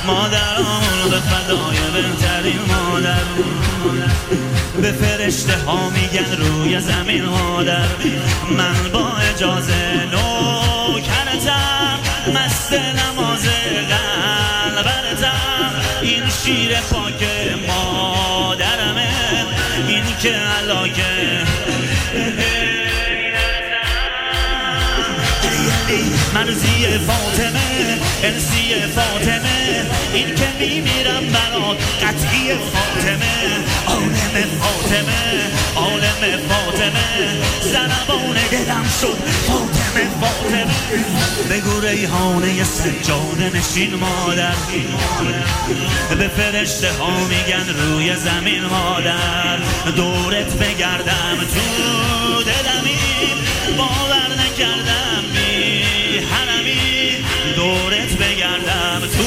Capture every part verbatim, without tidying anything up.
مادرامون به فدای بهترین مادرمون، به فرشته ها میگن روی زمین مادر. من با اجازه نوکرتم، مست نماز قلبرتم. این شیر پاک مادرمه، این که علاقه مرزی فاطمه، انسی فاطمه، این که میمیرم برات قطعی فاطمه. عالم فاطمه، عالم فاطمه، ضربان دلم شد فاطمه فاطمه. بگو ریحانه سجاده نشین مادر، به فرشته ها میگن روی زمین مادر. دورت بگردم تو دلمی، باور نکردم بی حرمی. دورت بگردم تو،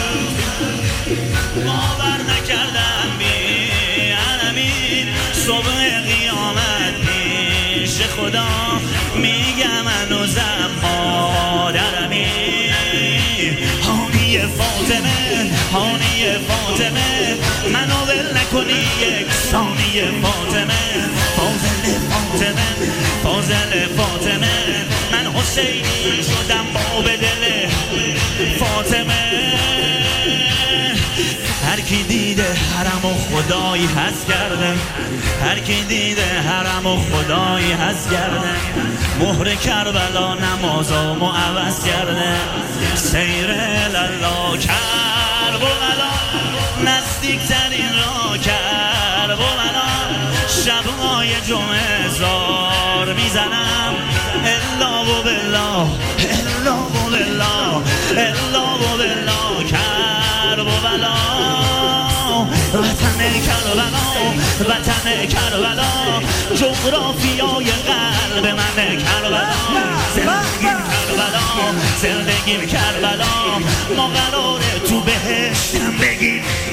باور نکردم بی حرمی. صبح قیامت پیش خدا میگم هنوزم مادرمی. هانی فاطمه، هانی فاطمه، منو ول نکنی یک ثانیه فاطمه. فاضل فاطمه، فاضل فاطمه، من حسینی شدم با به دل فاطمه. هر کی دیده حرم و خدایی هست کرده، هر کی دیده حرم و خدایی هست کرده. مهر کربلا نمازامو عوض کرده. سیر لالا کربلا، نزدیک ترین را کربلا. شبهای جمعه زار میزنم، الا و بالله، الا و بالله، الا و بالله. کربلا، وطن کربلا، وطن کربلا، جغرافیای قلب من کربلا. زندگیم کربلا، زندگیم کربلا، ما قراره تو بهشتم بگیم